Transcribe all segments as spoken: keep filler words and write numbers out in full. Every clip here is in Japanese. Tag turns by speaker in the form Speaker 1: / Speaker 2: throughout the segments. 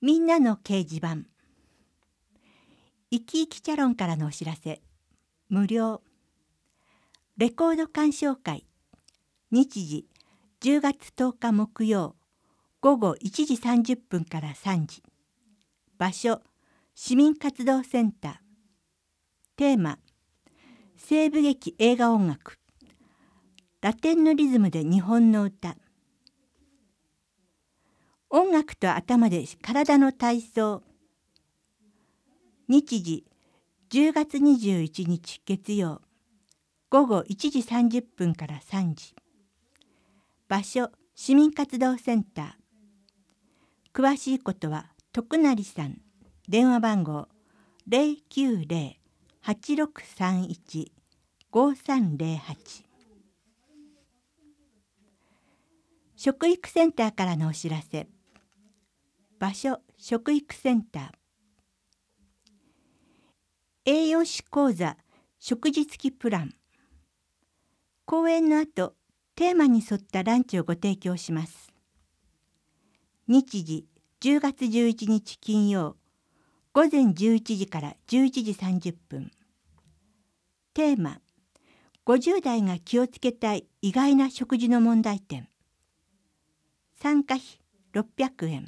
Speaker 1: みんなの掲示板。いきいきチャロンからのお知らせ。無料。レコード鑑賞会。日時じゅうがつとおか木曜午後いちじさんじゅっぷんからさんじ。場所市民活動センター。テーマ西部劇映画音楽。ラテンのリズムで日本の歌。音楽と頭で体の体操。日時じゅうがつにじゅういちにち月曜午後いちじさんじゅっぷんからさんじ。場所市民活動センター。詳しいことは徳成さん。電話番号 ゼロきゅうゼロ はちろくさんいち ごさんゼロはち。食育センターからのお知らせ。場所食育センター。栄養士講座食事付きプラン。講演の後テーマに沿ったランチをご提供します。日時じゅうがつじゅういちにち金曜午前じゅういちじからじゅういちじさんじゅっぷん。テーマごじゅう代が気をつけたい意外な食事の問題点。参加費ろっぴゃくえん。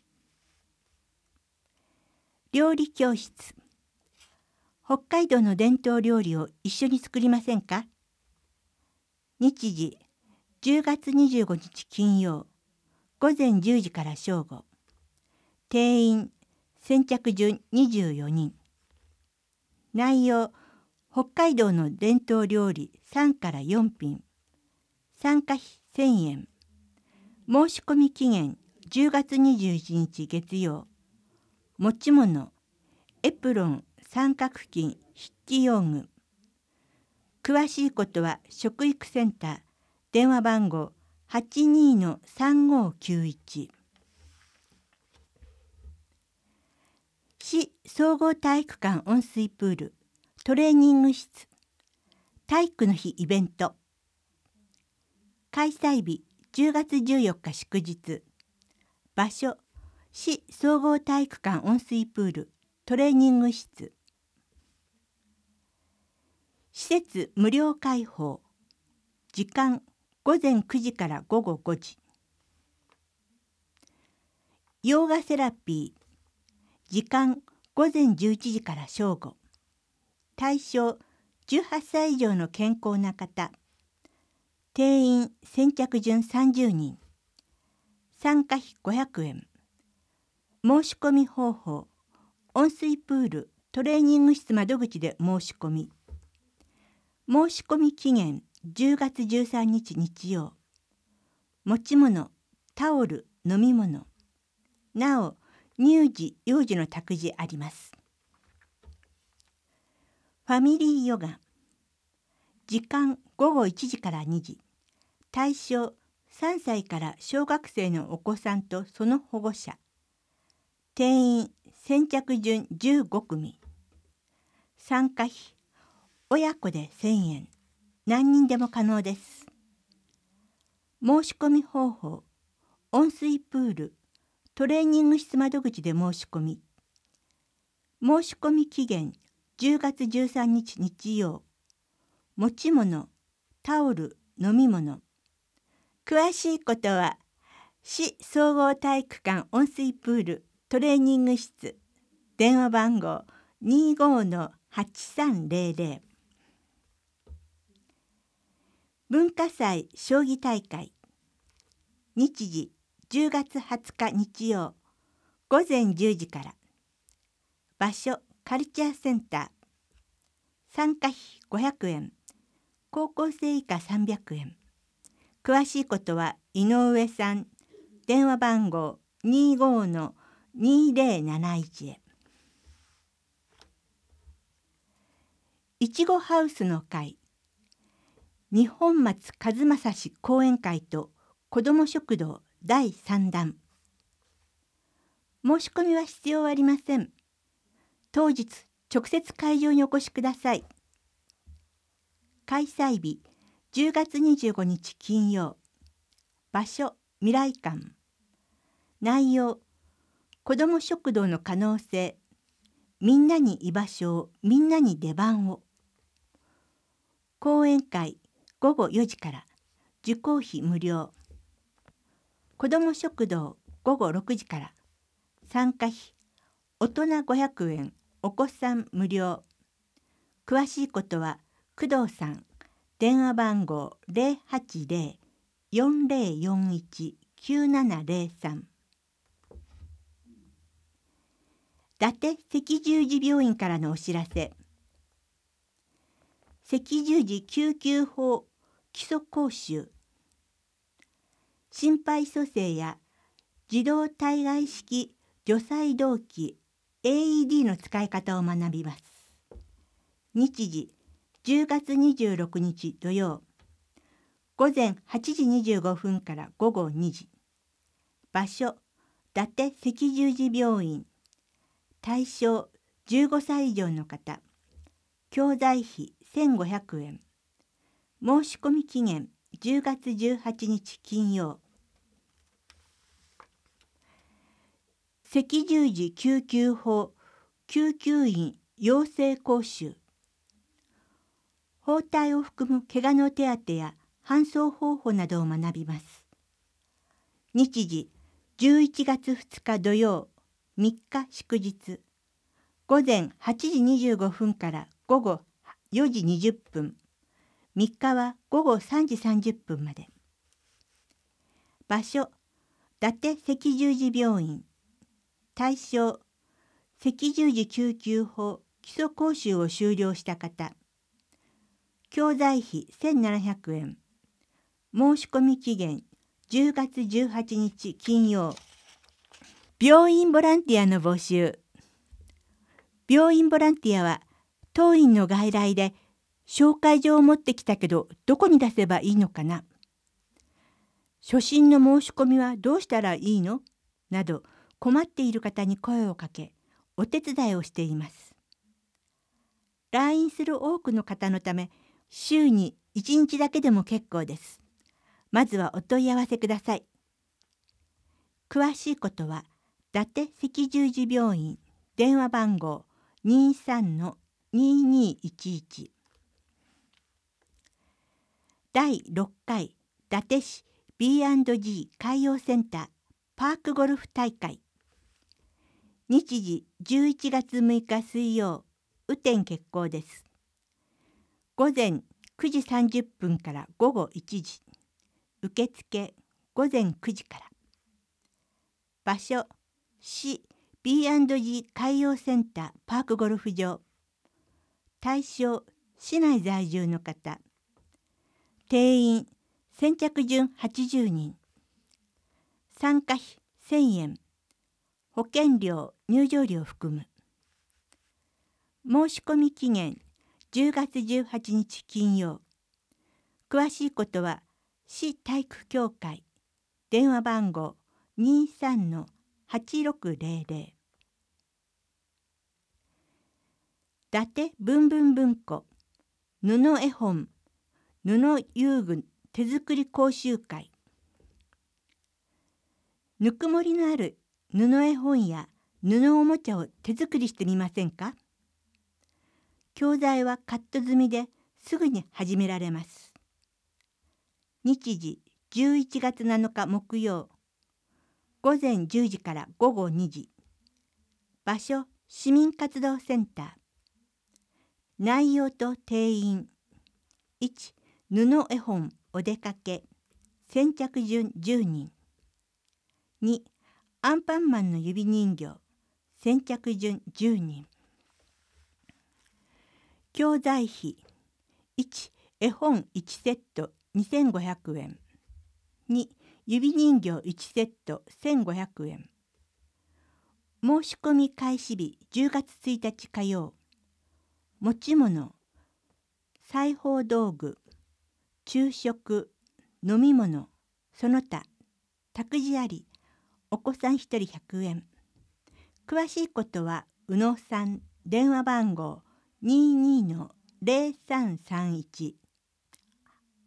Speaker 1: 料理教室。北海道の伝統料理を一緒に作りませんか。日時じゅうがつにじゅうごにち金曜午前じゅうじから正午。定員先着順にじゅうよにん。内容北海道の伝統料理さんからよんぴん。参加費せんえん。申し込み期限じゅうがつにじゅういちにち月曜。持ち物エプロン三角巾筆記用具。詳しいことは食育センター。電話番号 はちにー さんごーきゅういち。市総合体育館温水プールトレーニング室。体育の日イベント。開催日じゅうがつじゅうよっか祝日。場所市総合体育館温水プールトレーニング室。施設無料開放。時間ごぜんくじからごごごじ。ヨーガセラピー。時間ごぜんじゅういちじから正午。対象じゅうはっさい以上の健康な方。定員先着順さんじゅうにん。参加費ごひゃくえん。申し込み方法温水プールトレーニング室窓口で申し込み。申し込み期限じゅうがつじゅうさんにち日曜。持ち物タオル飲み物。なお乳児幼児の託児あります。ファミリーヨガ。時間ごごいちじからにじ。対象さんさいから小学生のお子さんとその保護者。定員先着順じゅうごくみ。参加費親子でせんえん。何人でも可能です。申し込み方法温水プールトレーニング室窓口で申し込み。申し込み期限じゅうがつじゅうさんにち日曜。持ち物タオル飲み物。詳しいことは市総合体育館温水プールトレーニング室。電話番号 にーごー はちさんゼロゼロ。文化祭将棋大会。日時じゅうがつはつか日曜午前じゅうじから。場所カルチャーセンター。参加費ごひゃくえん。高校生以下さんびゃくえん。詳しいことは井上さん。電話番号 にーごー にーぜろなないち へ。いちごハウスの会。日本松和正氏講演会と子ども食堂だいさんだん。申し込みは必要ありません。当日直接会場にお越しください。開催日じゅうがつにじゅうごにち金曜。場所未来館。内容子ども食堂の可能性、みんなに居場所を、みんなに出番を。講演会ごごよじから、受講費無料。子ども食堂ごごろくじから、参加費大人ごひゃくえん、お子さん無料。詳しいことは工藤さん、電話番号 ゼロはちゼロ よんゼロよんいち きゅうななゼロさん。伊達赤十字病院からのお知らせ。赤十字救急法基礎講習。心肺蘇生や自動体外式除細動器 エーイーディー の使い方を学びます。日時じゅうがつにじゅうろくにち土曜、午前はちじにじゅうごふんからごごにじ。場所伊達赤十字病院。対象じゅうごさい以上の方。教材費せんごひゃくえん。申し込み期限じゅうがつじゅうはちにち金曜。赤十字救急法救急員養成講習。包帯を含む怪我の手当や搬送方法などを学びます。日時じゅういちがつふつか土曜、みっか祝日。午前はちじにじゅうごふんからごごよじにじゅっぷん。みっかはごごさんじさんじゅっぷんまで。場所伊達赤十字病院。対象赤十字救急法基礎講習を修了した方。教材費せんななひゃくえん。申し込み期限じゅうがつじゅうはちにち金曜。病院ボランティアの募集。病院ボランティアは当院の外来で紹介状を持ってきたけどどこに出せばいいのかな、初診の申し込みはどうしたらいいのなど困っている方に声をかけお手伝いをしています。来院する多くの方のため週にいちにちだけでも結構です。まずはお問い合わせください。詳しいことは伊達赤十字病院電話番号 にさんのににいちいち。だいろっかい伊達市 ビーアンドジー 海洋センターパークゴルフ大会。日時じゅういちがつむいか水曜、雨天決行です。午前くじさんじゅっぷんからごごいちじ。受付午前くじから。場所市 ビーアンドジー 海洋センターパークゴルフ場。対象市内在住の方。定員先着順はちじゅうにん。参加費せんえん。保険料入場料含む。申し込み期限じゅうがつじゅうはちにち金曜。詳しいことは市体育協会電話番号 にさんのはちろくゼロゼロ。伊達ぶんぶん文庫布絵本布遊具手作り講習会。ぬくもりのある布絵本や布おもちゃを手作りしてみませんか？教材はカット済みですぐに始められます。日時じゅういちがつなのか木曜、午前じゅうじからごごにじ。場所市民活動センター。内容と定員いち布絵本お出かけ先着順じゅうにん。にアンパンマンの指人形先着順じゅうにん。教材費いち絵本いちセットにせんごひゃくえん。に指人形いちセットせんごひゃくえん。申し込み開始日じゅうがつついたち火曜。持ち物裁縫道具昼食飲み物その他託児ありお子さんひとりひゃくえん。詳しいことは宇野さん電話番号 にじゅうにのゼロさんさんいち。伊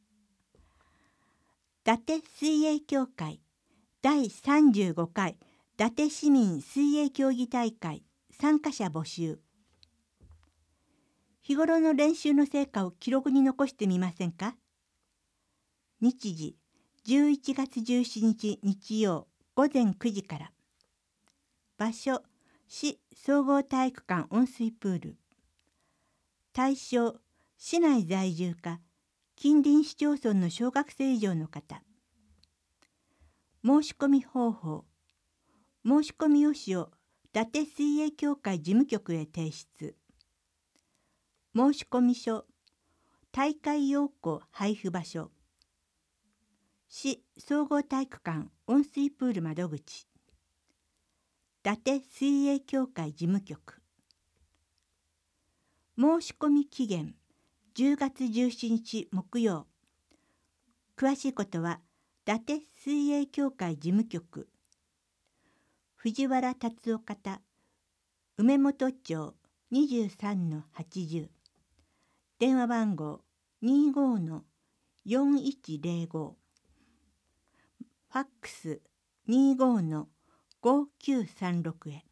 Speaker 1: 達水泳協会だいさんじゅうごかい伊達市民水泳競技大会参加者募集。日頃の練習の成果を記録に残してみませんか。日時じゅういちがつじゅうしちにち日曜ごぜんくじから。場所市総合体育館温水プール。対象市内在住か近隣市町村の小学生以上の方。申し込み方法。申し込み用紙を伊達水泳協会事務局へ提出。申込書、大会要項配布場所。市総合体育館温水プール窓口。伊達水泳協会事務局。申し込み期限じゅうがつじゅうしちにち木曜。詳しいことは伊達水泳協会事務局。藤原達夫方、梅本町 にじゅうさんのはちじゅう。電話番号 にじゅうごのよんいちぜろご。ファックス にじゅうごのごきゅうさんろく へ。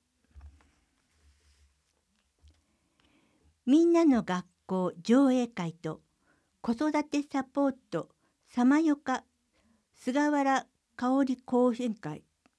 Speaker 1: みんなの学校上映会と子育てサポートさまよか菅原香織講演会。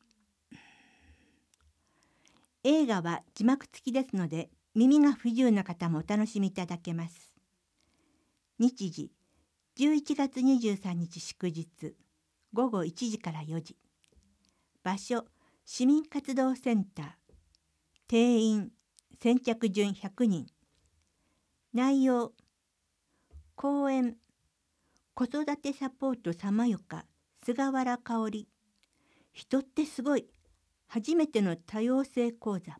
Speaker 1: 映画は字幕付きですので耳が不自由な方もお楽しみいただけます。日時じゅういちがつにじゅうさんにち祝日ごごいちじからよじ。場所市民活動センター。定員先着順ひゃくにん。内容講演子育てサポートさまよか菅原香織。人ってすごい初めての多様性講座。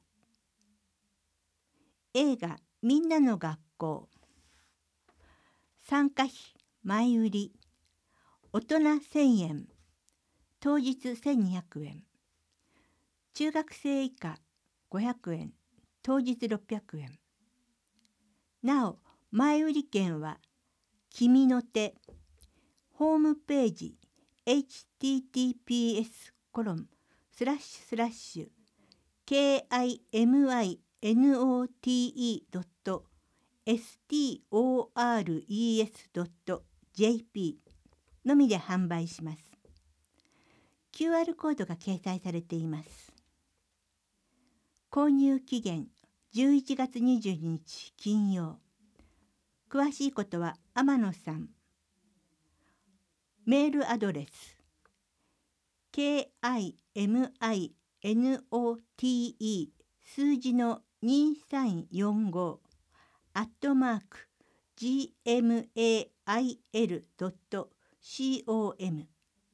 Speaker 1: 映画みんなの学校。参加費前売り。大人せんえん。当日せんにひゃくえん。中学生以下ごひゃくえん。当日ろっぴゃくえん。なお前売り券は君の手ホームページ エイチティーティーピーエス コロンスラッシュスラッシュ ケーアイエムアイエヌオーティーイードットエストレスドットジェーピー のみで販売します。キューアール コードが掲載されています。購入期限じゅういちがつにじゅうににち金曜。詳しいことは天野さん。メールアドレス ケーアイエムアイエヌオーティーイー 数字のにさんよんごアットマーク ジーエムエーアイエルドットコム。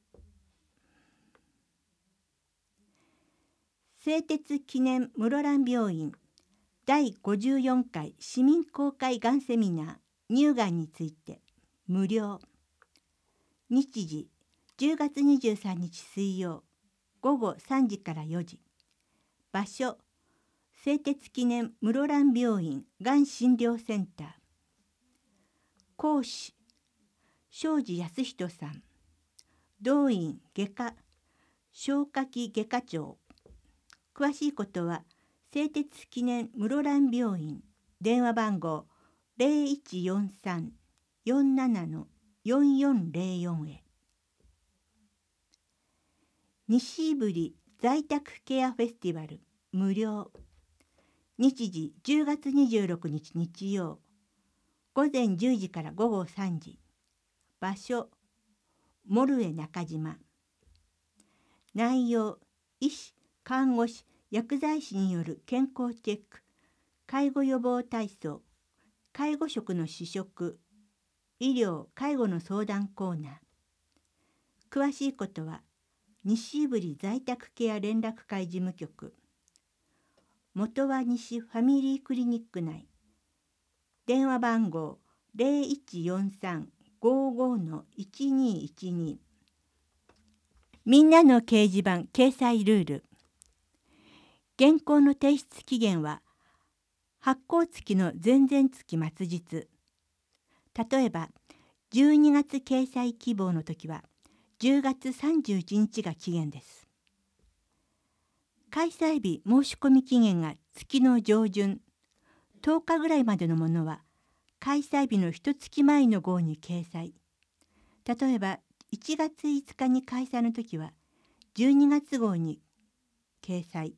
Speaker 1: 製鉄記念室蘭病院だいごじゅうよんかい市民公開がんセミナー乳がんについて無料。日時じゅうがつにじゅうさんにち水曜ごごさんじからよじ。場所製鉄記念室蘭病院がん診療センター。講師庄司康人さん。動員外科消化器外科長。詳しいことは製鉄記念室蘭病院電話番号 ゼロいちよんさん よんなな よんよんゼロよん へ。西いぶり在宅ケアフェスティバル無料。日時じゅうがつにじゅうろくにち日曜ごぜんじゅうじからごごさんじ。場所モルエ中島。内容医師看護師薬剤師による健康チェック、介護予防体操、介護職の試食、医療・介護の相談コーナー。詳しいことは西いぶり在宅ケア連絡会事務局。元は西ファミリークリニック内。電話番号 ゼロいちよんさん ごごのいちにいちに。みんなの掲示板掲載ルール。原稿の提出期限は発行月の前々月末日。例えばじゅうにがつ掲載希望の時はじゅうがつさんじゅういちにちが期限です。 開催日申し込み期限が月の上旬、とおかぐらいまでのものは、開催日の一月前の号に掲載。例えば、いちがついつかに開催の時は、じゅうにがつ号に掲載。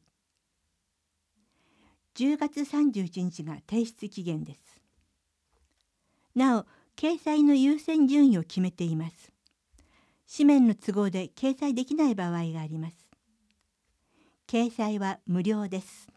Speaker 1: じゅうがつさんじゅういちにちが提出期限です。なお、掲載の優先順位を決めています。紙面の都合で掲載できない場合があります。掲載は無料です。